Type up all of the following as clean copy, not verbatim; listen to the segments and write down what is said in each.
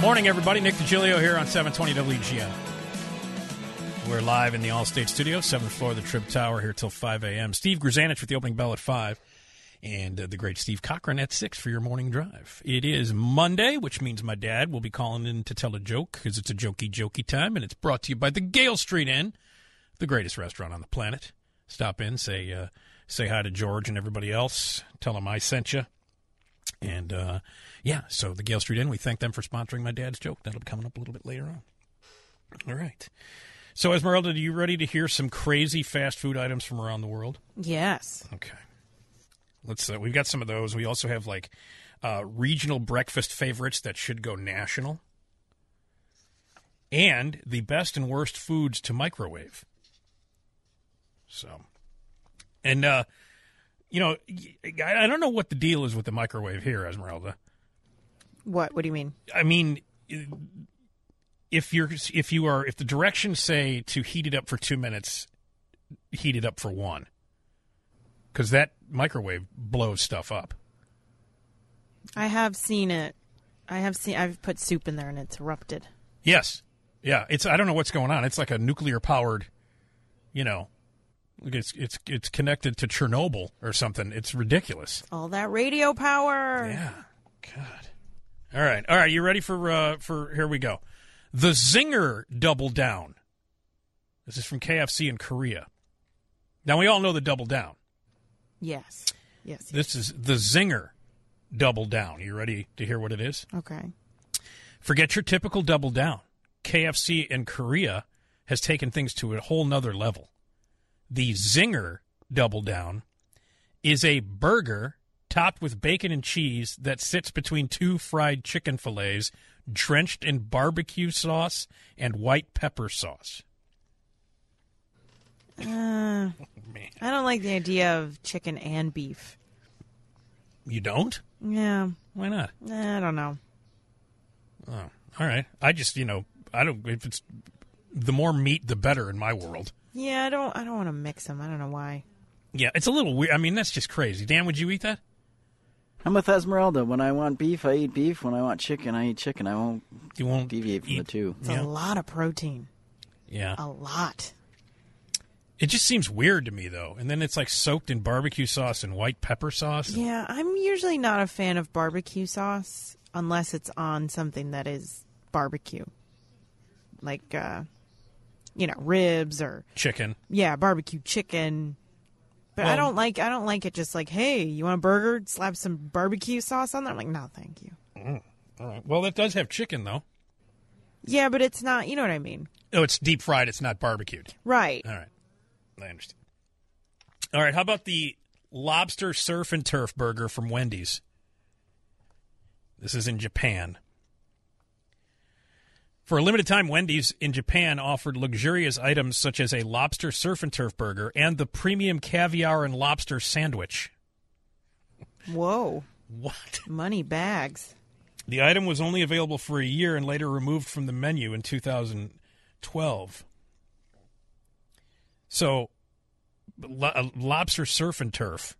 Morning, everybody. Nick DiGilio here on 720 WGN. We're live in the Allstate Studio, 7th floor of the Trib Tower, here till 5 a.m. Steve Grzanich with the opening bell at 5, and the great Steve Cochran at 6 for your morning drive. It is Monday, which means my dad will be calling in to tell a joke, because it's a jokey time, and it's brought to you by the Gale Street Inn, the greatest restaurant on the planet. Stop in, say hi to George and everybody else. Tell them I sent you. And, so the Gale Street Inn, we thank them for sponsoring my dad's joke. That'll be coming up a little bit later on. All right. So, Esmeralda, are you ready to hear some crazy fast food items from around the world? Yes. Okay. We've got some of those. We also have, regional breakfast favorites that should go national. And the best and worst foods to microwave. So, and, I don't know what the deal is with the microwave here, Esmeralda. What do you mean? I mean, if the directions say to heat it up for 2 minutes, heat it up for 1. Because that microwave blows stuff up. I have seen it. I've put soup in there and it's erupted. Yes. Yeah. I don't know what's going on. It's like a nuclear powered, it's connected to Chernobyl or something. It's ridiculous. All that radio power. Yeah. God. All right. You ready for here we go. The Zinger Double Down. This is from KFC in Korea. Now, we all know the Double Down. Yes. This is the Zinger Double Down. You ready to hear what it is? Okay. Forget your typical Double Down. KFC in Korea has taken things to a whole nother level. The Zinger Double Down is a burger topped with bacon and cheese that sits between 2 fried chicken fillets drenched in barbecue sauce and white pepper sauce. I don't like the idea of chicken and beef. You don't? Yeah. Why not? I don't know. Oh, all right. I just, if it's the more meat, the better in my world. Yeah, I don't want to mix them. I don't know why. Yeah, it's a little weird. I mean, that's just crazy. Dan, would you eat that? I'm with Esmeralda. When I want beef, I eat beef. When I want chicken, I eat chicken. You won't deviate from the two. It's a lot of protein. Yeah. A lot. It just seems weird to me, though. And then it's like soaked in barbecue sauce and white pepper sauce. Yeah, I'm usually not a fan of barbecue sauce unless it's on something that is barbecue. Like, ribs or chicken. Yeah, barbecue chicken. But I don't like it just like, hey, you want a burger? Slap some barbecue sauce on there? I'm like, no, thank you. All right. Well, it does have chicken, though. Yeah, but it's not, you know what I mean. Oh, it's deep fried. It's not barbecued. Right. All right. I understand. All right. How about the lobster surf and turf burger from Wendy's? This is in Japan. For a limited time, Wendy's in Japan offered luxurious items such as a lobster surf and turf burger and the premium caviar and lobster sandwich. Whoa. What? Money bags. The item was only available for a year and later removed from the menu in 2012. So, lobster surf and turf.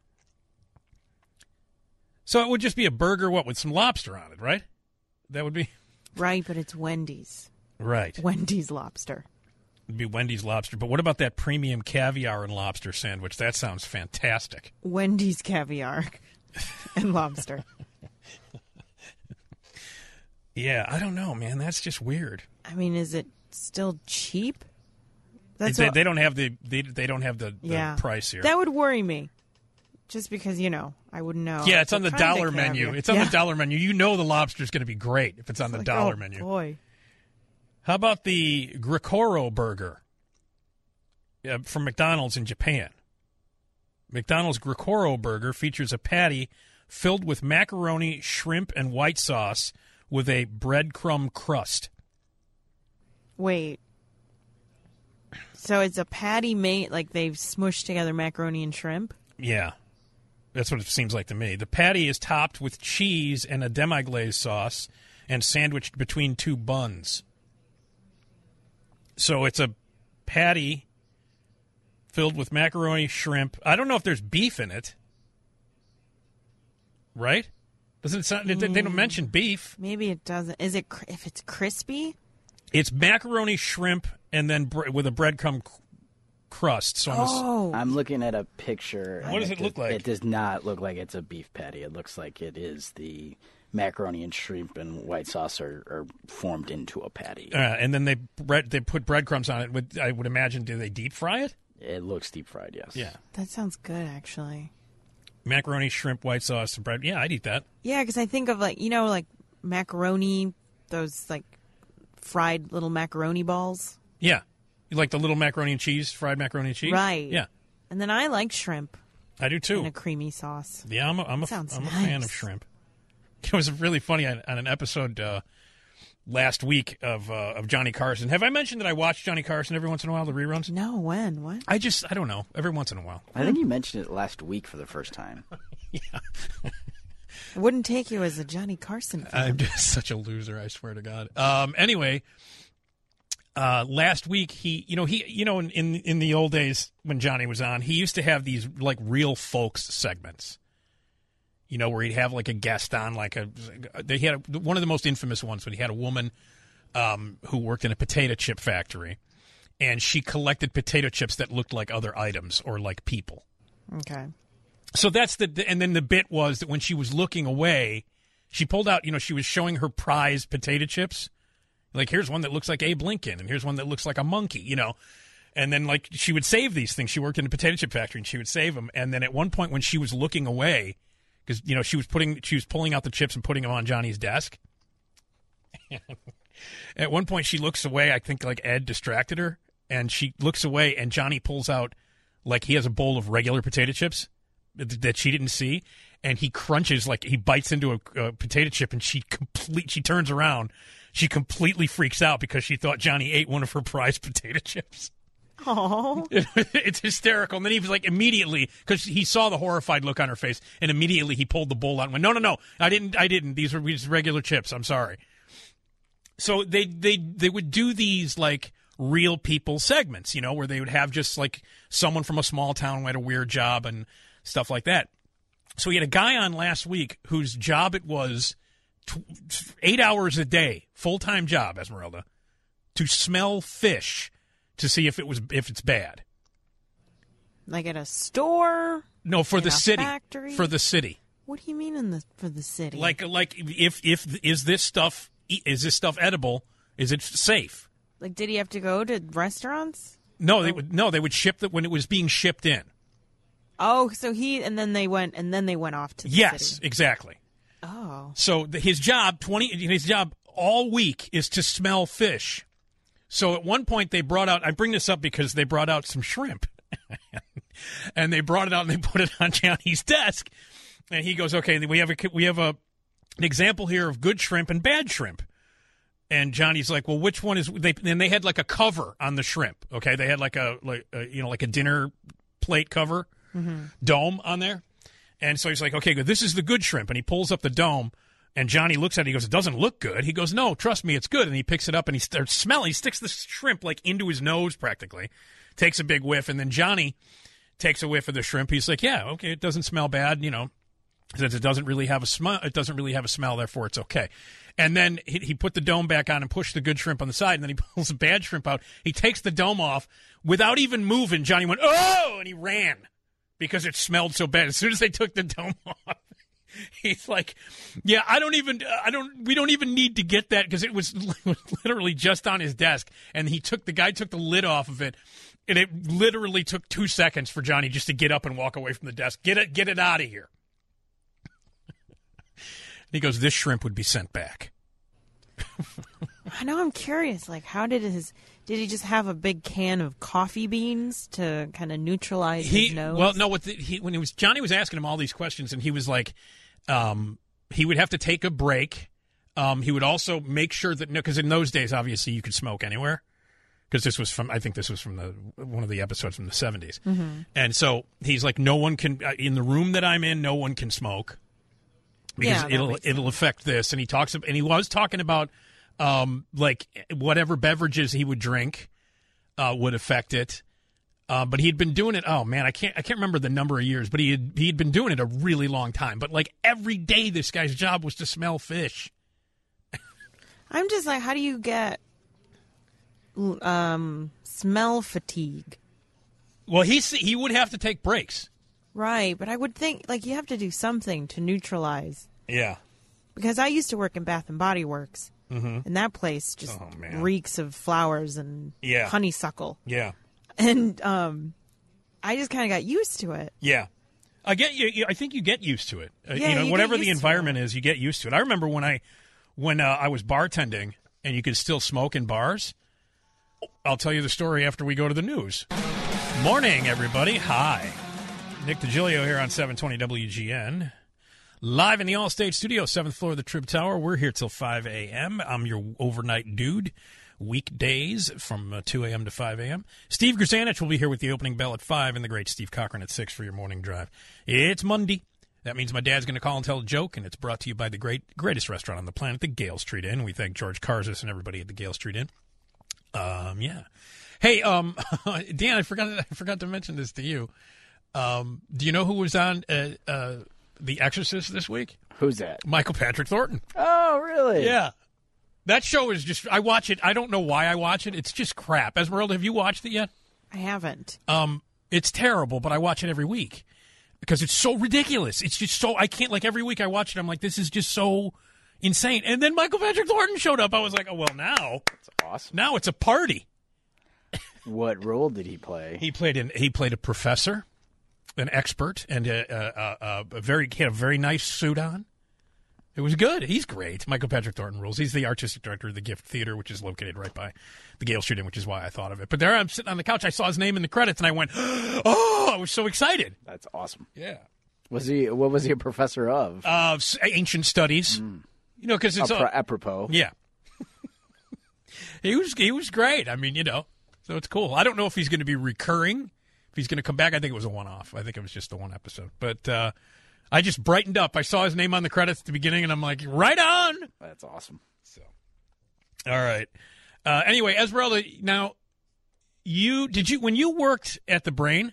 So it would just be a burger, with some lobster on it, right? That would be... Right, but it's Wendy's. Right. Wendy's lobster. It'd be Wendy's lobster. But what about that premium caviar and lobster sandwich? That sounds fantastic. Wendy's caviar and lobster. Yeah, I don't know, man. That's just weird. I mean, is it still cheap? They don't have the price here. That would worry me. Just because, I wouldn't know. Yeah, it's on the dollar menu. It's on the dollar menu. You know the lobster's going to be great if it's on the dollar menu. Boy. How about the Grikoro burger from McDonald's in Japan? McDonald's Grikoro burger features a patty filled with macaroni, shrimp, and white sauce with a breadcrumb crust. Wait. So it's a patty made, like they've smushed together macaroni and shrimp? Yeah. That's what it seems like to me. The patty is topped with cheese and a demi-glaze sauce and sandwiched between 2 buns. So it's a patty filled with macaroni, shrimp. I don't know if there's beef in it. Right? Doesn't it sound? They don't mention beef. Maybe it doesn't. Is it if it's crispy? It's macaroni, shrimp, and then with a breadcrumb crust. So I'm looking at a picture. What does it look like? It does not look like it's a beef patty. It looks like it is the macaroni and shrimp and white sauce are formed into a patty. And then they put breadcrumbs on it. I would imagine, do they deep fry it? It looks deep fried, yes. Yeah. That sounds good, actually. Macaroni, shrimp, white sauce, and bread. Yeah, I'd eat that. Yeah, because I think of like macaroni, those like fried little macaroni balls. Yeah. You like the little macaroni and cheese, fried macaroni and cheese? Right. Yeah. And then I like shrimp. I do too. In a creamy sauce. Yeah, I'm a fan of shrimp. It was really funny on an episode last week of Johnny Carson. Have I mentioned that I watch Johnny Carson every once in a while, the reruns? No, when? What? I don't know. Every once in a while. I think you mentioned it last week for the first time. Yeah. I wouldn't take you as a Johnny Carson fan. I'm just such a loser, I swear to God. Anyway, last week in the old days when Johnny was on, he used to have these like real folks segments. Where he'd have like a guest on, they had one of the most infamous ones when he had a woman who worked in a potato chip factory, and she collected potato chips that looked like other items or like people. Okay. So that's and then the bit was that when she was looking away, she pulled out, she was showing her prize potato chips. Like, here's one that looks like Abe Lincoln, and here's one that looks like a monkey, And then, like, she would save these things. She worked in a potato chip factory, and she would save them. And then at one point when she was looking away, because, she was pulling out the chips and putting them on Johnny's desk. At one point she looks away, I think, like, Ed distracted her, and she looks away, and Johnny pulls out, like, he has a bowl of regular potato chips that she didn't see, and he crunches, like, he bites into a potato chip, and she turns around. She completely freaks out because she thought Johnny ate one of her prized potato chips. Oh, it's hysterical. And then he was like, immediately, because he saw the horrified look on her face, and immediately he pulled the bowl out and went, no, I didn't. These are just regular chips. I'm sorry. So they would do these like real people segments, where they would have just like someone from a small town who had a weird job and stuff like that. So he had a guy on last week whose job it was 8 hours a day, full-time job, Esmeralda, to smell fish to see if it's bad. Like at a store? No, for the city. Factory? For the city. What do you mean for the city? Like if is this stuff edible? Is it safe? Like, did he have to go to restaurants? No, they would ship it when it was being shipped in. Oh, so then they went off to the city. Yes, exactly. Oh. So his job all week is to smell fish. So at one point they brought out, I bring this up because they brought out some shrimp. And they brought it out and they put it on Johnny's desk. And he goes, okay, we have an example here of good shrimp and bad shrimp. And Johnny's like, well, which one is and they had like a cover on the shrimp. Okay. They had like a dinner plate cover, dome on there. And so he's like, okay, good. This is the good shrimp. And he pulls up the dome, and Johnny looks at it. He goes, it doesn't look good. He goes, no, trust me, it's good. And he picks it up, and he starts smelling. He sticks the shrimp, like, into his nose practically, takes a big whiff, and then Johnny takes a whiff of the shrimp. He's like, yeah, okay, it doesn't smell bad, since it doesn't really have a smell, therefore it's okay. And then he put the dome back on and pushed the good shrimp on the side, and then he pulls the bad shrimp out. He takes the dome off. Without even moving, Johnny went, oh, and he ran. Because it smelled so bad. As soon as they took the dome off, he's like, yeah, we don't even need to get that because it was literally just on his desk. And the guy took the lid off of it. And it literally took 2 seconds for Johnny just to get up and walk away from the desk. Get it out of here. He goes, this shrimp would be sent back. I know, I'm curious. Like, how did he just have a big can of coffee beans to kind of neutralize his nose? Well, no. Johnny was asking him all these questions, and he was like, he would have to take a break. He would also make sure that because in those days, obviously, you could smoke anywhere. Because this was from one of the episodes from the 70s, and so he's like, no one can in the room that I'm in, no one can smoke because it'll affect this. And he was talking about. Like whatever beverages he would drink would affect it. But he'd been doing it. Oh man, I can't remember the number of years, but he'd been doing it a really long time. But like every day, this guy's job was to smell fish. I'm just like, how do you get smell fatigue? Well, he would have to take breaks. Right, but I would think like you have to do something to neutralize. Yeah. Because I used to work in Bath and Body Works, and that place just reeks of flowers and honeysuckle. Yeah. And I just kind of got used to it. Yeah. I get you. I think you get used to it. You whatever get the used to environment is, you get used to it. I remember when I was bartending and you could still smoke in bars. I'll tell you the story after we go to the news. Morning, everybody. Hi. Nick DiGilio here on 720 WGN. Live in the Allstate Studio, 7th floor of the Trib Tower. We're here till 5 a.m. I'm your overnight dude. Weekdays from 2 a.m. to 5 a.m. Steve Grzanich will be here with the opening bell at 5 and the great Steve Cochran at 6 for your morning drive. It's Monday. That means my dad's going to call and tell a joke, and it's brought to you by the greatest restaurant on the planet, the Gale Street Inn. We thank George Karzis and everybody at the Gale Street Inn. Yeah. Hey, Dan, I forgot to mention this to you. Do you know who was on The Exorcist this week? Who's that? Michael Patrick Thornton. Oh, really? Yeah. That show is just, I watch it. I don't know why I watch it. It's just crap. Esmeralda, have you watched it yet? I haven't. It's terrible, but I watch it every week because it's so ridiculous. It's just so, I can't, like every week I watch it, I'm like, this is just so insane. And then Michael Patrick Thornton showed up. I was like, oh, well, now. That's awesome. Now it's a party. What role did he play? He played a professor, an expert, and he had a very nice suit on. It was good. He's great. Michael Patrick Thornton rules. He's the artistic director of the Gift Theater, which is located right by the Gale Street Inn, which is why I thought of it. But there I'm sitting on the couch. I saw his name in the credits, and I went, oh, I was so excited. That's awesome. Yeah. What was he a professor of? Ancient studies. You know, because it's apropos. Yeah. He was great. I mean, you know, so it's cool. I don't know if he's going to be recurring, if he's going to come back. I think it was a one-off. I think it was just the one episode. But I just brightened up. I saw his name on the credits at the beginning, and I'm like, right on. That's awesome. So, all right. Anyway, Esmeralda, now, when you worked at the Brain,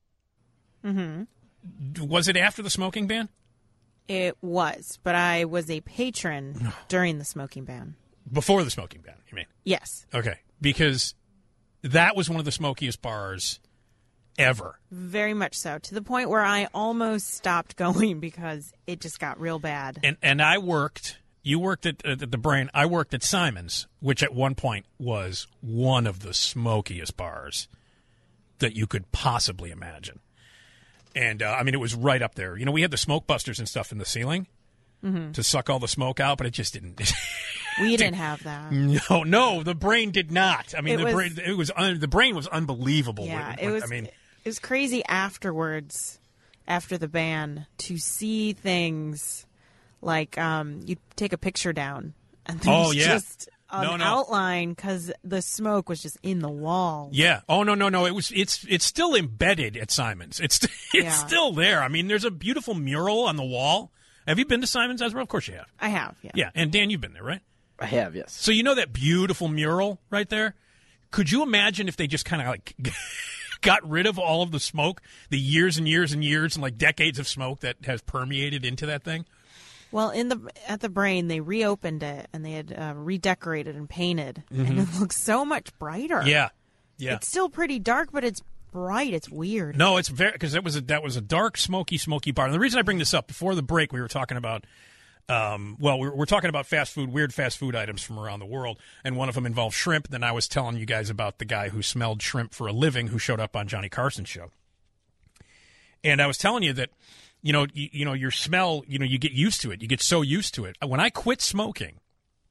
was it after the smoking ban? It was, but I was a patron during the smoking ban. Before the smoking ban, you mean? Yes. Okay, because that was one of the smokiest bars ever. Very much so, to the point where I almost stopped going because it just got real bad. And you worked at the Brain, I worked at Simon's, which at one point was one of the smokiest bars that you could possibly imagine. And, I mean, it was right up there. You know, we had the smoke busters and stuff in the ceiling to suck all the smoke out, but it just didn't. We didn't have that. No, the Brain did not. I mean, the Brain was unbelievable. Yeah, it was crazy afterwards, after the ban, to see things like you take a picture down and there's just an outline because the smoke was just in the wall. Yeah. Oh no. It's still embedded at Simon's. It's still there. I mean, there's a beautiful mural on the wall. Have you been to Simon's, Ezra? Of course you have. I have. Yeah. Yeah. And Dan, you've been there, right? I have, yes. So you know that beautiful mural right there? Could you imagine if they just kind of like got rid of all of the smoke, the years and years and years and like decades of smoke that has permeated into that thing? Well, at the Brain, they reopened it and they had redecorated and painted, and it looks so much brighter. Yeah. It's still pretty dark, but it's bright. It's weird. No, it's very, because that was a dark, smoky bar. And the reason I bring this up, before the break, we were talking about. We're talking about weird fast food items from around the world, and one of them involved shrimp. Then I was telling you guys about the guy who smelled shrimp for a living, who showed up on Johnny Carson's show. And I was telling you that, you know, your smell, you know, you get used to it. You get so used to it. When I quit smoking,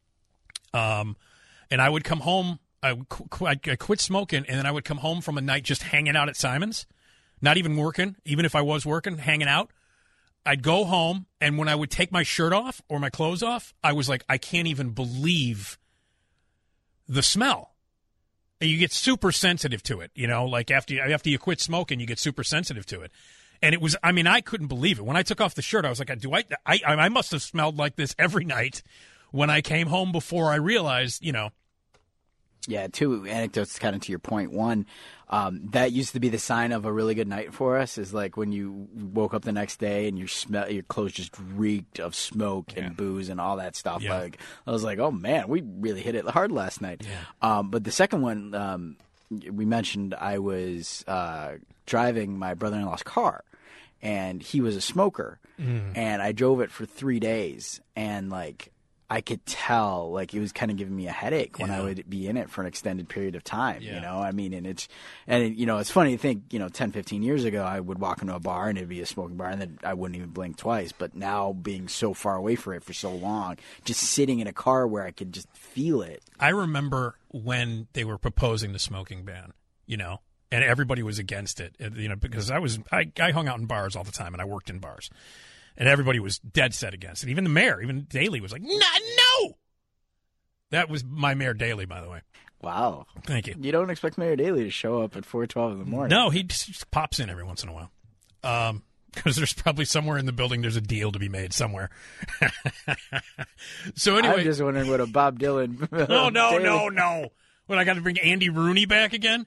and I would come home, I quit smoking, and then I would come home from a night just hanging out at Simon's, not even working, even if I was working, hanging out. I'd go home, and when I would take my shirt off or my clothes off, I was like, I can't even believe the smell. And you get super sensitive to it, you know, like after you quit smoking, you get super sensitive to it. And it was, I mean, I couldn't believe it. When I took off the shirt, I was like, I must have smelled like this every night when I came home before I realized, you know, Yeah, two anecdotes kind of to your point. One, that used to be the sign of a really good night for us, is like when you woke up the next day and your clothes just reeked of smoke and booze and all that stuff. Yeah. Like, I was like, oh man, we really hit it hard last night. Yeah. But the second one, we mentioned I was driving my brother-in-law's car, and he was a smoker, and I drove it for 3 days, and like, I could tell, like, it was kind of giving me a headache when I would be in it for an extended period of time, you know? I mean, it's funny to think, 10, 15 years ago, I would walk into a bar and it'd be a smoking bar and then I wouldn't even blink twice. But now, being so far away from it for so long, just sitting in a car where I could just feel it. I remember when they were proposing the smoking ban, and everybody was against it, because I hung out in bars all the time and I worked in bars. And everybody was dead set against it. Even the mayor, even Daley was like, no! That was my Mayor Daley, by the way. Wow. Thank you. You don't expect Mayor Daley to show up at 4:12 in the morning. No, he just pops in every once in a while. Because there's probably somewhere in the building there's a deal to be made somewhere. So anyway. I'm just wondering what a Bob Dylan... No. What, I got to bring Andy Rooney back again?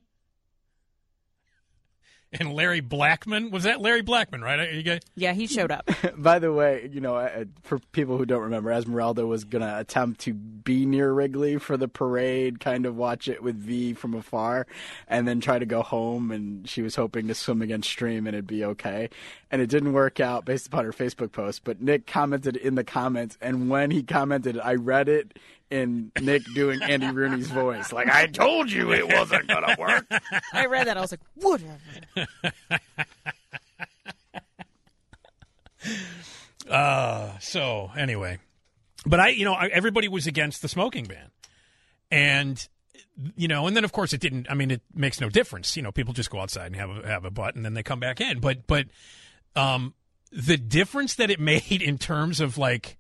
And Larry Blackman. Was that Larry Blackman, right? You guys? Yeah, he showed up. By the way, for people who don't remember, Esmeralda was going to attempt to be near Wrigley for the parade, kind of watch it with V from afar, and then try to go home, and she was hoping to swim against stream and it'd be okay. And it didn't work out based upon her Facebook post, but Nick commented in the comments, and when he commented, I read it in Nick doing Andy Rooney's voice. Like, I told you it wasn't going to work. I read that. I was like, whatever. So anyway, but everybody was against the smoking ban, and and then of course it didn't. I mean, it makes no difference. People just go outside and have a butt, and then they come back in. But the difference that it made in terms of like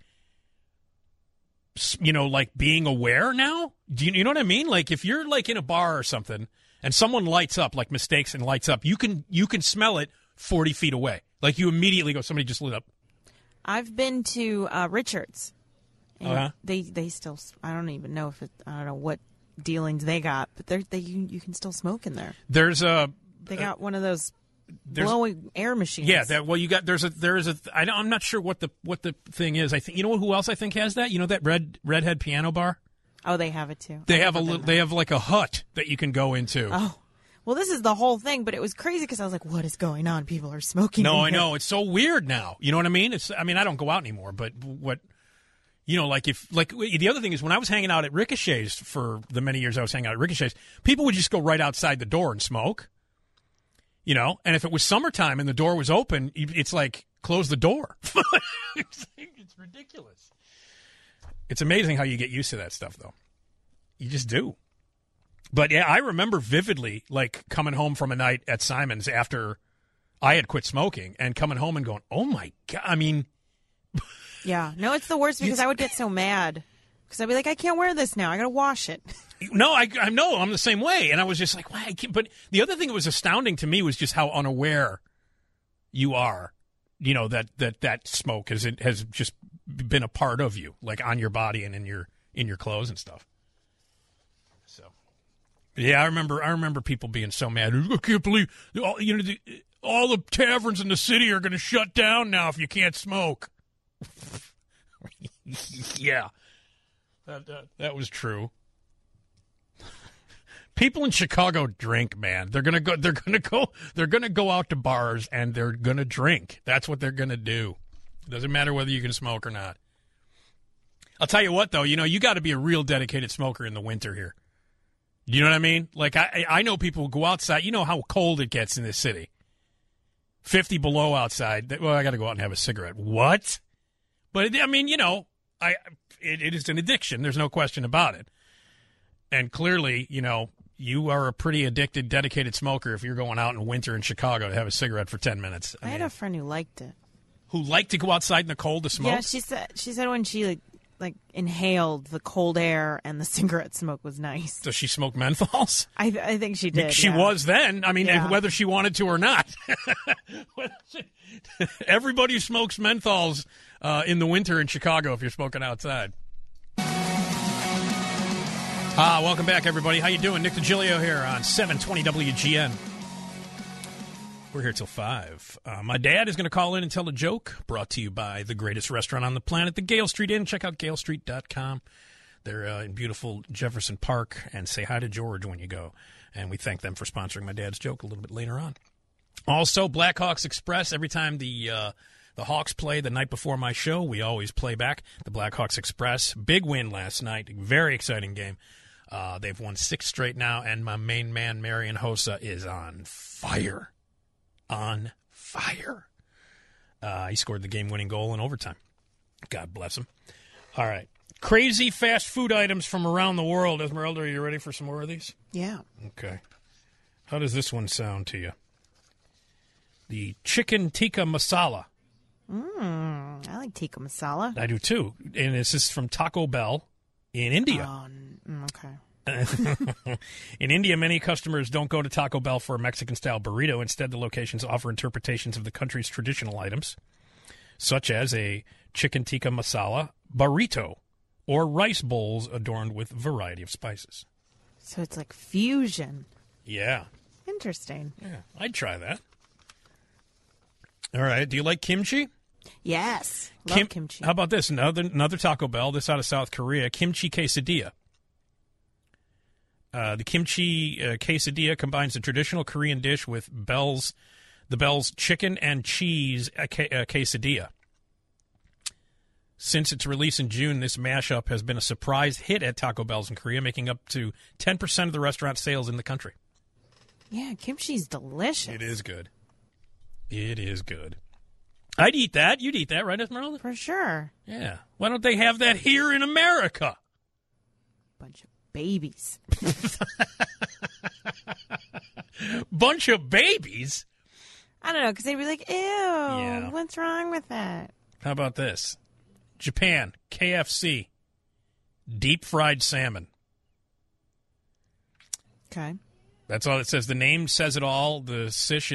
being aware now. Do you know what I mean? Like, if you're like in a bar or something and someone lights up, like mistakes and lights up, you can smell it 40 feet away. Like, you immediately go, somebody just lit up. I've been to Richards. And they still, I don't even know I don't know what dealings they got, but you can still smoke in there. They got one of those blowing air machines. Yeah, I'm not sure what the thing is. I think, who else I think has that? That redhead piano bar? Oh, they have it too. They have like a hut that you can go into. Oh. Well, this is the whole thing, but it was crazy because I was like, what is going on? People are smoking. No, I know. It's so weird now. You know what I mean? I don't go out anymore, but what, the other thing is when I was hanging out at Ricochet's for the many years I was hanging out at Ricochet's, people would just go right outside the door and smoke, and if it was summertime and the door was open, it's like, close the door. It's ridiculous. It's amazing how you get used to that stuff, though. You just do. But yeah, I remember vividly, like, coming home from a night at Simon's after I had quit smoking and coming home and going, oh my God, I mean. Yeah, no, it's the worst because I would get so mad because I'd be like, I can't wear this now. I got to wash it. No, I know. I'm the same way. And I was just like, why? I can't. But the other thing that was astounding to me was just how unaware you are, that smoke has just been a part of you, like on your body and in your clothes and stuff. So. Yeah, I remember people being so mad. I can't believe all the taverns in the city are going to shut down now if you can't smoke. Yeah, that was true. People in Chicago drink, man. They're gonna go out to bars and they're gonna drink. That's what they're gonna do. It doesn't matter whether you can smoke or not. I'll tell you what, though. You got to be a real dedicated smoker in the winter here. Do you know what I mean? Like, I know people who go outside. You know how cold it gets in this city. 50 below outside. Well, I got to go out and have a cigarette. What? But, I mean, it is an addiction. There's no question about it. And clearly, you are a pretty addicted, dedicated smoker if you're going out in winter in Chicago to have a cigarette for 10 minutes. I had a friend who liked it. Who liked to go outside in the cold to smoke? Yeah, she said when she like inhaled the cold air and the cigarette smoke was nice. Does she smoke menthols? I think she did. She was then. I mean, whether she wanted to or not. Everybody smokes menthols in the winter in Chicago if you're smoking outside. Welcome back, everybody. How you doing? Nick DiGilio here on 720 WGN. We're here till 5. My dad is going to call in and tell a joke, brought to you by the greatest restaurant on the planet, the Gale Street Inn. Check out galestreet.com. They're in beautiful Jefferson Park, and say hi to George when you go. And we thank them for sponsoring my dad's joke a little bit later on. Also, Blackhawks Express. Every time the Hawks play the night before my show, we always play back the Blackhawks Express. Big win last night. Very exciting game. They've won 6 straight now, and my main man, Marian Hossa, is on fire. On fire. He scored the game-winning goal in overtime. God bless him. All right. Crazy fast food items from around the world. Esmeralda, are you ready for some more of these? Yeah. Okay. How does this one sound to you? The chicken tikka masala. I like tikka masala. I do, too. And this is from Taco Bell in India. Okay. In India, many customers don't go to Taco Bell for a Mexican-style burrito. Instead, the locations offer interpretations of the country's traditional items, such as a chicken tikka masala burrito or rice bowls adorned with a variety of spices. So it's like fusion. Yeah. Interesting. Yeah, I'd try that. All right. Do you like kimchi? Yes. Love kimchi. How about this? Another Taco Bell, this out of South Korea, kimchi quesadilla. The kimchi quesadilla combines the traditional Korean dish with the Bell's chicken and cheese quesadilla. Since its release in June, this mashup has been a surprise hit at Taco Bell's in Korea, making up to 10% of the restaurant sales in the country. Yeah, kimchi's delicious. It is good. It is good. I'd eat that. You'd eat that, right, Esmeralda? For sure. Yeah. Why don't they have that here in America? Bunch of babies. Bunch of babies? I don't know, because they'd be like, ew, what's wrong with that? How about this? Japan, KFC, deep-fried salmon. Okay. That's all it says. The name says it all. The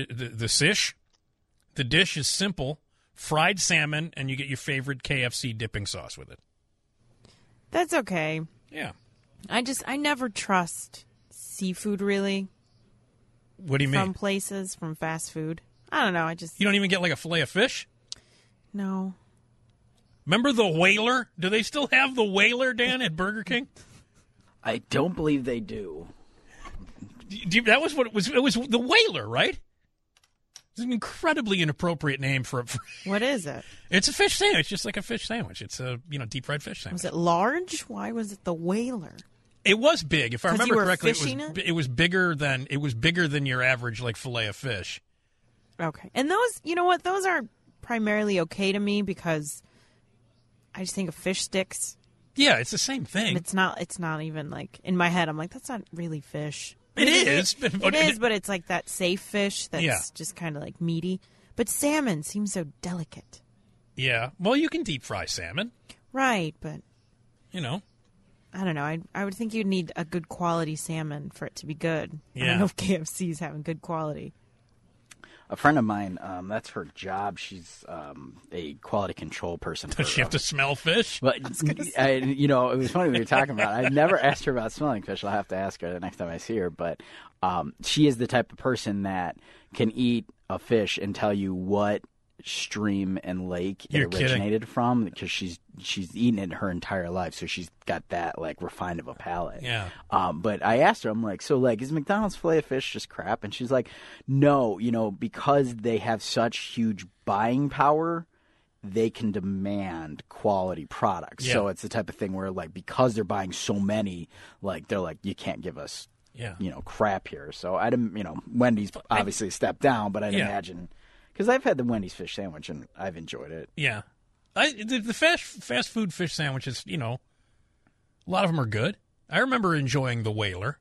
dish is simple, fried salmon, and you get your favorite KFC dipping sauce with it. That's okay. Yeah. I never trust seafood, really. What do you mean? From places, from fast food. I don't know. You don't even get like a fillet of fish? No. Remember the Whaler? Do they still have the Whaler, Dan, at Burger King? I don't believe they do. That was what it was. It was the Whaler, right? It's an incredibly inappropriate name for. What is it? It's a fish sandwich, just like a fish sandwich. It's a deep fried fish sandwich. Was it large? Why was it the Whaler? It was big, if I remember correctly. It was bigger than your average like fillet of fish. Okay, and those, you know what? Those are primarily okay to me because I just think of fish sticks. Yeah, it's the same thing. And it's not even like in my head. I'm like, that's not really fish. It is, but it's like that safe fish that's just kind of like meaty. But salmon seems so delicate. Yeah, well, you can deep fry salmon, right? But I don't know. I would think you'd need a good quality salmon for it to be good. Yeah. I don't know if KFC's having good quality. A friend of mine, that's her job. She's a quality control person. Does she have to smell fish? But it was funny we were talking about it. I never asked her about smelling fish. I'll have to ask her the next time I see her. But she is the type of person that can eat a fish and tell you what stream and lake it originated from, because she's eaten it her entire life, so she's got that like refined of a palate. Yeah. But I asked her, I'm like, so like, is McDonald's filet of fish just crap? And she's like, no, because they have such huge buying power, they can demand quality products. Yeah. So it's the type of thing where like, because they're buying so many, like they're like, you can't give us crap here. So I didn't, Wendy's obviously stepped down, but I'd imagine. Because I've had the Wendy's fish sandwich, and I've enjoyed it. Yeah. The fast food fish sandwiches, a lot of them are good. I remember enjoying the Whaler.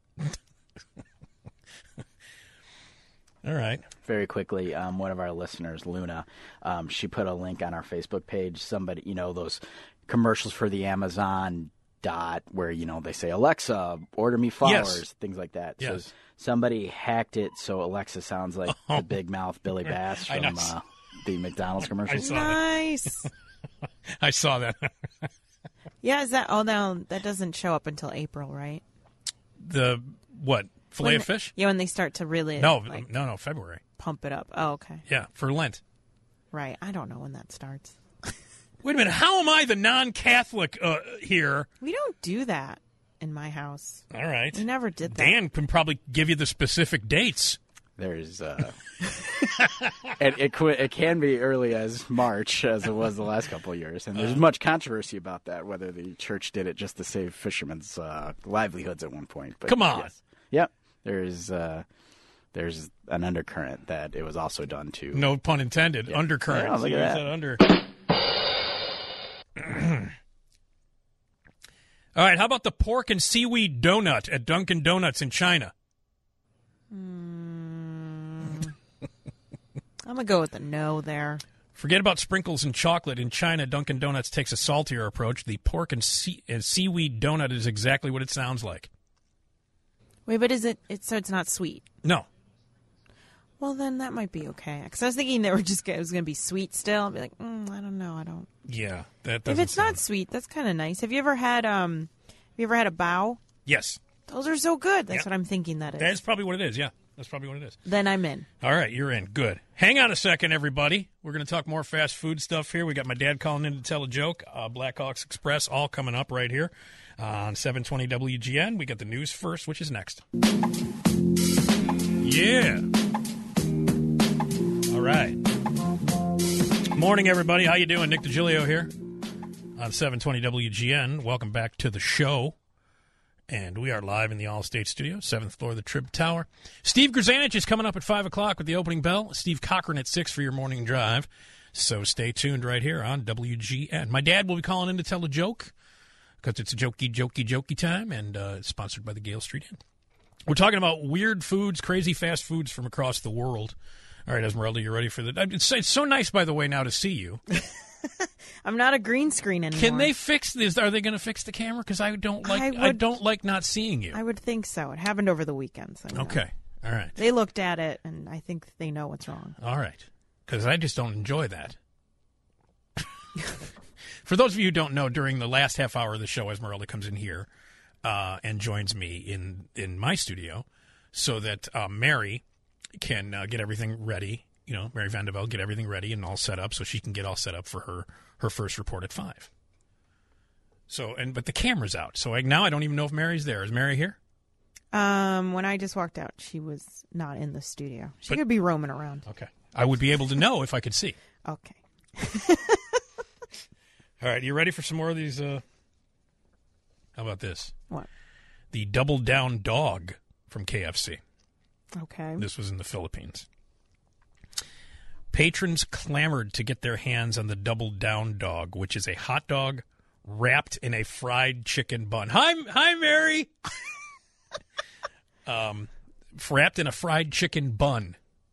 All right. Very quickly, one of our listeners, Luna, she put a link on our Facebook page. Somebody, those commercials for the Amazon Dot where, they say, Alexa, order me flowers, things like that. Yes. So somebody hacked it so Alexa sounds like the big mouth Billy Bass from the McDonald's commercials. Nice. I saw that. Yeah, is that? Oh, no, that doesn't show up until April, right? The what? Filet of fish? Yeah, when they start to really no, February. Pump it up. Oh, okay. Yeah, for Lent. Right. I don't know when that starts. Wait a minute. How am I the non-Catholic here? We don't do that in my house. All right. We never did that. Dan can probably give you the specific dates. There's it can be early as March, as it was the last couple of years, and there's much controversy about that, whether the church did it just to save fishermen's livelihoods at one point. But come on. Yes. Yep. There's an undercurrent that it was also done to. No pun intended. Yeah. Undercurrent. Yeah, look at that. Under. All right. How about the pork and seaweed donut at Dunkin' Donuts in China? I'm going to go with the no there. Forget about sprinkles and chocolate. In China, Dunkin' Donuts takes a saltier approach. The pork and seaweed donut is exactly what it sounds like. Wait, but is it so it's not sweet? No. Well, then that might be okay. Because I was thinking it was going to be sweet still. I'd be like, I don't know. I don't. Yeah. That if it's not sweet, that's kind of nice. Have you ever had a bao? Yes. Those are so good. That's what I'm thinking that is. That's probably what it is, yeah. That's probably what it is. Then I'm in. All right, you're in. Good. Hang on a second, everybody. We're going to talk more fast food stuff here. We got my dad calling in to tell a joke. Blackhawks Express all coming up right here on 720 WGN. We got the news first, which is next. Yeah. All right. Morning, everybody. How you doing? Nick DiGilio here on 720 WGN. Welcome back to the show. And we are live in the All-State Studio, 7th floor of the Trib Tower. Steve Grzanich is coming up at 5 o'clock with the opening bell. Steve Cochran at 6 for your morning drive. So stay tuned right here on WGN. My dad will be calling in to tell a joke because it's a jokey time, and it's sponsored by the Gale Street Inn. We're talking about weird foods, crazy fast foods from across the world. All right, Esmeralda, you ready for that? It's so nice, by the way, now to see you. I'm not a green screen anymore. Can they fix this? Are they going to fix the camera? Because I don't like not seeing you. I would think so. It happened over the weekend. So okay. All right. They looked at it, and I think they know what's wrong. All right. Because I just don't enjoy that. For those of you who don't know, during the last half hour of the show, Esmeralda comes in here and joins me in my studio so that Mary can get everything ready. You know, Mary Vandervelde, get everything ready and all set up so she can get all set up for her first report at 5. So, but the camera's out. So now I don't even know if Mary's there. Is Mary here? When I just walked out, she was not in the studio. She could be roaming around. Okay. I would be able to know if I could see. Okay. All right. You ready for some more of these? How about this? What? The Double Down Dog from KFC. Okay. This was in the Philippines. Patrons clamored to get their hands on the Double Down Dog, which is a hot dog wrapped in a fried chicken bun. Hi, Mary. Wrapped in a fried chicken bun.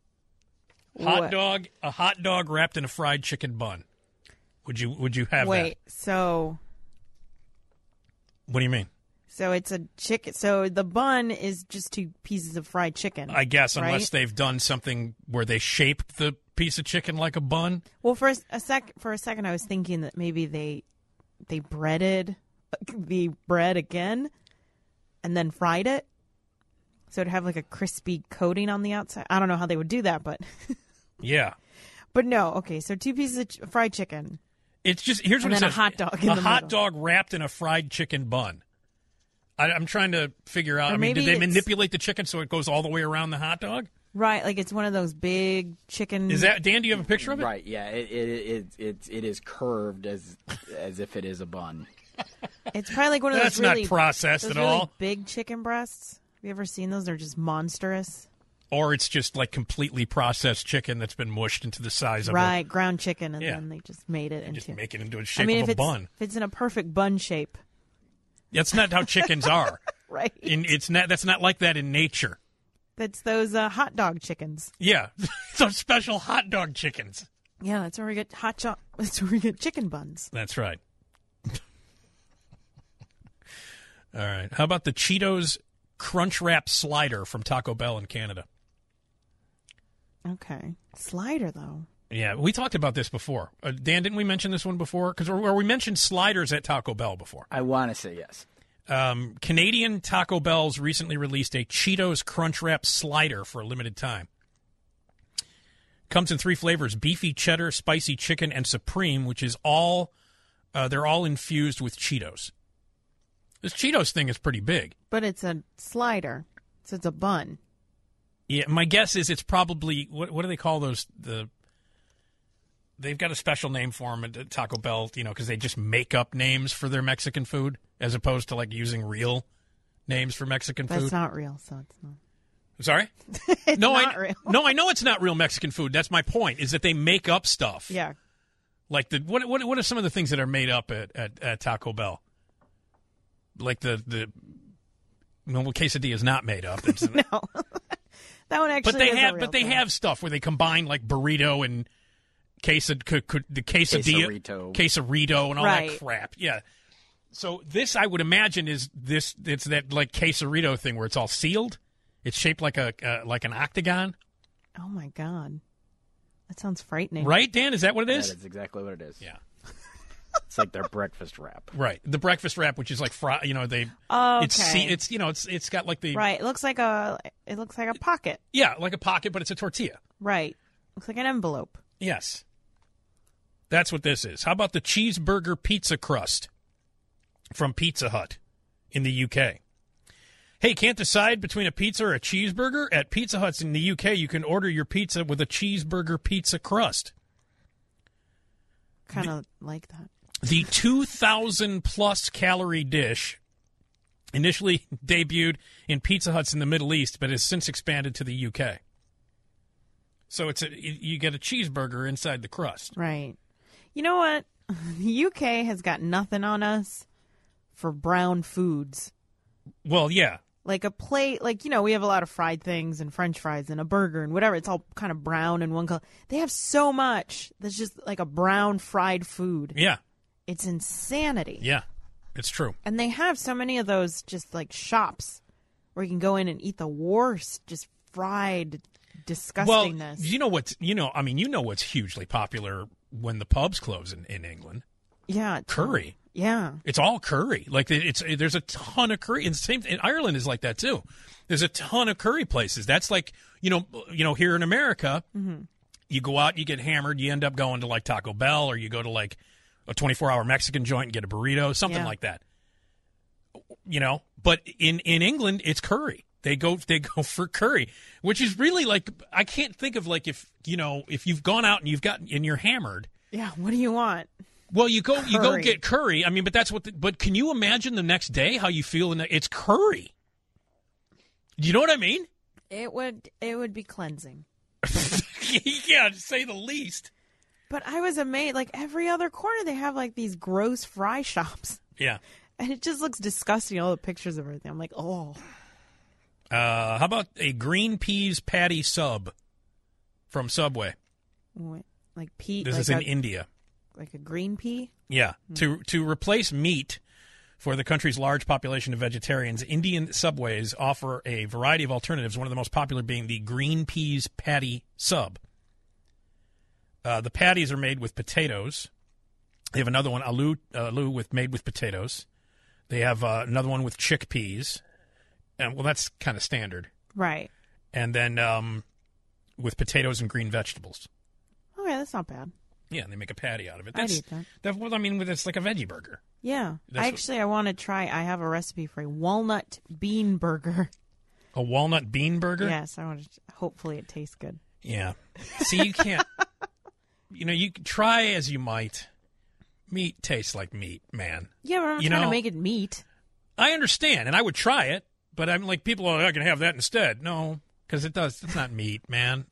A hot dog wrapped in a fried chicken bun. Would you have that? Wait, so what do you mean? So it's a chicken. So the bun is just 2 pieces of fried chicken. I guess, right? Unless they've done something where they shaped the piece of chicken like a bun. Well, for a second, I was thinking that maybe they breaded the bread again and then fried it, so it'd have like a crispy coating on the outside. I don't know how they would do that, but yeah. But no, okay. So 2 pieces of fried chicken. It's just here's what and it then says: a hot dog. In a the hot middle. dog wrapped in a fried chicken bun. I'm trying to figure out. Or I mean, did maybe they manipulate the chicken so it goes all the way around the hot dog? Right, like it's one of those big chicken. Is that Dan? Do you have a picture of it? Right, yeah. It is curved as if it is a bun. It's probably like one of those. That's really, not processed those at really all. Big chicken breasts. Have you ever seen those? They're just monstrous. Or it's just like completely processed chicken that's been mushed into the size of right, ground chicken, and Yeah. then they just made it into. just make it into a shape of a bun. If it's in a perfect bun shape, That's not how chickens are. right? That's not like that in nature. That's those hot dog chickens. Yeah, those special hot dog chickens. Yeah, that's where we get That's where we get chicken buns. That's right. All right. How about the Cheetos Crunch Wrap Slider from Taco Bell in Canada? Okay, slider though. Yeah, we talked about this before. Dan, didn't we mention this one before? Because we mentioned sliders at Taco Bell before. I want to say yes. Canadian Taco Bell's recently released a Cheetos Crunchwrap slider for a limited time. Comes in 3 flavors: beefy cheddar, spicy chicken, and supreme, which is all they're all infused with Cheetos. This Cheetos thing is pretty big. But it's a slider, so it's a bun. Yeah, my guess is it's probably what do they call those? They've got a special name for them at Taco Bell, because they just make up names for their Mexican food as opposed to like using real names for Mexican food. That's not real, so it's not. Sorry? It's not real. No, I know it's not real Mexican food. That's my point, is that they make up stuff. Yeah. Like what are some of the things that are made up at Taco Bell? Like the quesadilla is not made up. No. That one actually they have stuff where they combine like burrito and quesadilla, quesarito and all that crap. Yeah. So this, I would imagine, it's that like quesarito thing where it's all sealed. It's shaped like an octagon. Oh my God, that sounds frightening. Right, Dan? Is that what it is? That is exactly what it is. Yeah. It's like their breakfast wrap. Right, the breakfast wrap, which is like they. Oh, okay. It's got like the right. It looks like a pocket. Yeah, like a pocket, but it's a tortilla. Right. Looks like an envelope. Yes. That's what this is. How about the cheeseburger pizza crust from Pizza Hut in the UK? Hey, can't decide between a pizza or a cheeseburger? At Pizza Hut in the UK, you can order your pizza with a cheeseburger pizza crust. Kind of like that. The 2,000-plus calorie dish initially debuted in Pizza Huts in the Middle East, but has since expanded to the UK. So you get a cheeseburger inside the crust. Right. You know what? The UK has got nothing on us for brown foods. Well, yeah. Like a plate, we have a lot of fried things and French fries and a burger and whatever. It's all kind of brown in one color. They have so much that's just like a brown fried food. Yeah. It's insanity. Yeah, it's true. And they have so many of those just like shops where you can go in and eat the worst, just fried disgustingness. Well, you know what's hugely popular when the pubs close in England? Yeah. Curry. Yeah. It's all curry. Like there's a ton of curry. And same in Ireland is like that too. There's a ton of curry places. That's like, here in America, mm-hmm. You go out, you get hammered, you end up going to like Taco Bell, or you go to like a 24-hour Mexican joint and get a burrito, something like that. But in England, it's curry. They go for curry, which is really like, I can't think of like if you've gone out and you're hammered. Yeah, what do you want? Well, you go get curry. I mean, but that's but can you imagine the next day how you feel it's curry? Do you know what I mean? It would be cleansing. Yeah, to say the least. But I was amazed. Like every other corner, they have like these gross fry shops. Yeah. And it just looks disgusting. All the pictures of everything. I'm like, oh. How about a green peas patty sub from Subway? What? Like pea? This is in India. Like a green pea? Yeah. To replace meat for the country's large population of vegetarians, Indian Subways offer a variety of alternatives, one of the most popular being the green peas patty sub. The patties are made with potatoes. They have another one, aloo made with potatoes. They have another one with chickpeas. And, well, that's kind of standard. Right. And then with potatoes and green vegetables. Oh, yeah, that's not bad. Yeah, and they make a patty out of it. I'd eat that. Well, I mean, it's like a veggie burger. Yeah. I want to try. I have a recipe for a walnut bean burger. A walnut bean burger? Yes. Hopefully it tastes good. Yeah. See, you can't. You can try as you might. Meat tastes like meat, man. Yeah, but I'm not trying to make it meat. I understand, and I would try it, but I'm like, people are, I can have that instead. No, because it's not meat, man.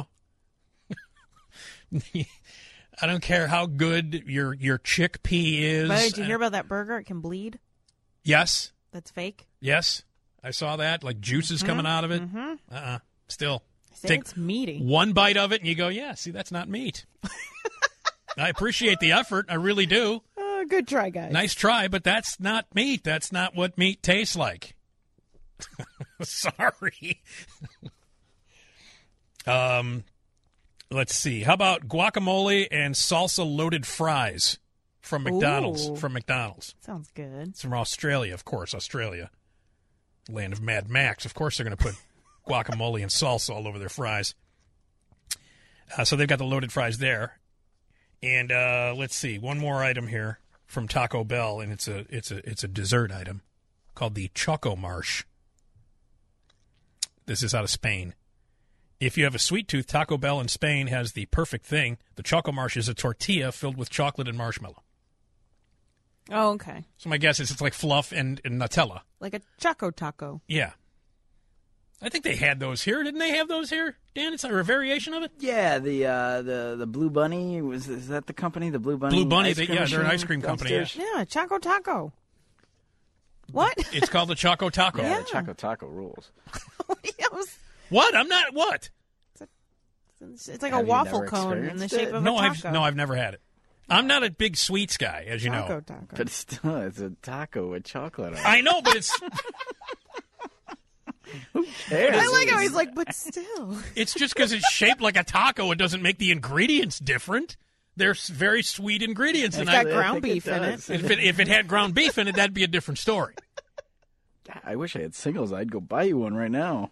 I don't care how good your chickpea is. But did you hear about that burger? It can bleed. Yes. That's fake. Yes, I saw that. Like juices coming out of it. Mm-hmm. Still. Take it's meaty. One bite of it, and you go, yeah, see, that's not meat. I appreciate the effort. I really do. Good try, guys. Nice try, but that's not meat. That's not what meat tastes like. Sorry. Let's see. How about guacamole and salsa loaded fries from McDonald's? Ooh. From McDonald's. Sounds good. It's from Australia, of course. Australia. Land of Mad Max. Of course they're going to put guacamole and salsa all over their fries. So they've got the loaded fries there. And let's see. One more item here from Taco Bell, and it's a dessert item called the Choco Marsh. This is out of Spain. If you have a sweet tooth, Taco Bell in Spain has the perfect thing. The Choco Marsh is a tortilla filled with chocolate and marshmallow. Oh, okay. So my guess is it's like fluff and Nutella. Like a Choco Taco. Yeah. I think they had those here. Didn't they have those here, Dan? It's a variation of it? Yeah, the Blue Bunny, is that the company? The Blue Bunny? Blue Bunny, they're an ice cream company. Yeah. Yeah, Choco Taco. What? It's called the Choco Taco. Yeah, the Choco Taco rules. What? I'm not. What? It's like Have a you waffle never cone in the experienced shape it? of a taco. I've never had it. I'm not a big sweets guy, as you Choco know. Taco. But still, it's a taco with chocolate on it. I know, but it's I like how he's like, but still. it's just because it's shaped like a taco. It doesn't make the ingredients different. They're very sweet ingredients, It's and got ground beef in it. if it had ground beef in it, that'd be a different story. I wish I had singles. I'd go buy you one right now.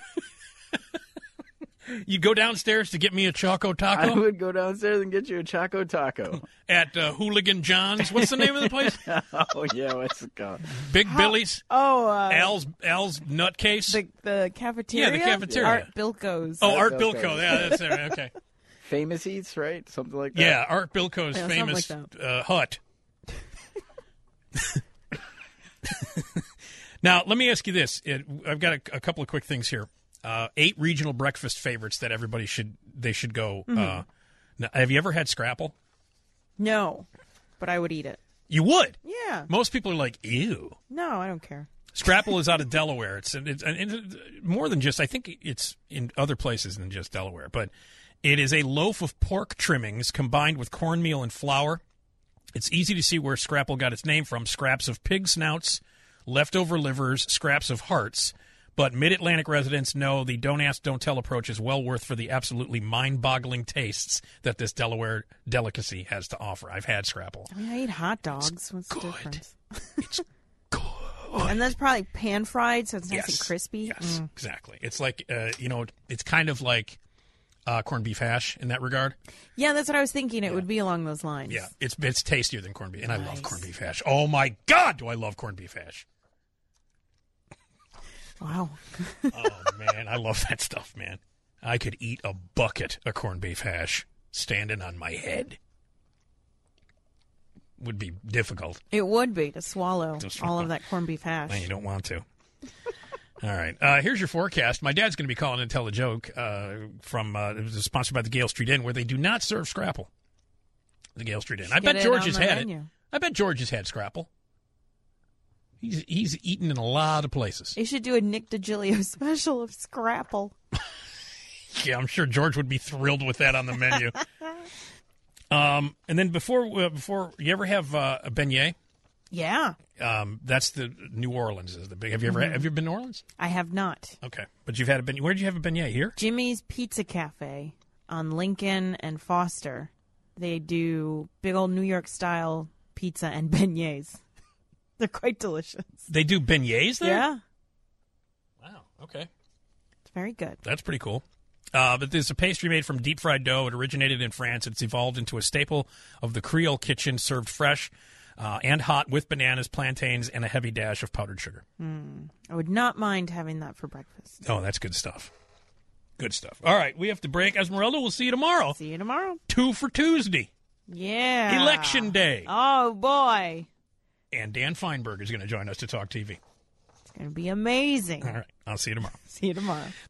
You go downstairs to get me a Choco I Taco would go downstairs and get you a Choco Taco. at Hooligan John's. What's the name of the place? Oh, yeah, what's it called? Big Billy's. Oh, Al's Nutcase. the cafeteria? Yeah, the cafeteria. Art Bilko's. Oh, Art Bilko. Bilko. Yeah, that's it. Okay. Famous Eats, right? Something like that. Yeah, Art Bilko's Yeah, something famous like hut. Now, let me ask you this. I've got a couple of quick things here. 8 regional breakfast favorites that everybody should go. Now, have you ever had Scrapple? No, but I would eat it. You would. Yeah. Most people are like, ew. No, I don't care. Scrapple is out of Delaware. It's more than just, I think it's in other places than just Delaware, but it is a loaf of pork trimmings combined with cornmeal and flour. It's easy to see where Scrapple got its name from. Scraps of pig snouts, leftover livers, scraps of hearts. But Mid-Atlantic residents know the don't ask, don't tell approach is well worth for the absolutely mind-boggling tastes that this Delaware delicacy has to offer. I've had Scrapple. I mean, I eat hot dogs. What's the good. difference? It's good. And that's probably pan-fried, so it's nice Yes. and crispy. Yes, exactly. It's like, it's kind of like corned beef hash in that regard. Yeah, that's what I was thinking. It would be along those lines. Yeah, it's tastier than corned beef, and I love Nice. corned beef hash. Oh my God, do I love corned beef hash? Wow. Oh man, I love that stuff, man. I could eat a bucket of corned beef hash standing on my head. Would be difficult. It would be to swallow To all of that corned beef hash. Man, you don't want to. All right. Here's your forecast. My dad's going to be calling in to tell a joke from it was sponsored by the Gale Street Inn, where they do not serve Scrapple. The Gale Street Inn. I bet Get it George on has the had menu. it. I bet George has had Scrapple. He's eaten in a lot of places. They should do a Nick DiGilio special of Scrapple. Yeah, I'm sure George would be thrilled with that on the menu. And then before you ever have a beignet? Yeah. That's the New Orleans is the big. Have you been to New Orleans? I have not. Okay, but you've had a beignet. Where did you have a beignet? Here? Jimmy's Pizza Cafe on Lincoln and Foster. They do big old New York style pizza and beignets. They're quite delicious. They do beignets there? Yeah. Wow. Okay. It's very good. That's pretty cool. But there's a pastry made from deep fried dough. It originated in France. It's evolved into a staple of the Creole kitchen, served fresh and hot with bananas, plantains, and a heavy dash of powdered sugar. I would not mind having that for breakfast. Oh, that's good stuff. Good stuff. All right, we have to break. Esmeralda, we'll see you tomorrow. See you tomorrow. 2 for Tuesday. Yeah. Election Day. Oh, boy. And Dan Feinberg is going to join us to talk TV. It's going to be amazing. All right, I'll see you tomorrow. See you tomorrow.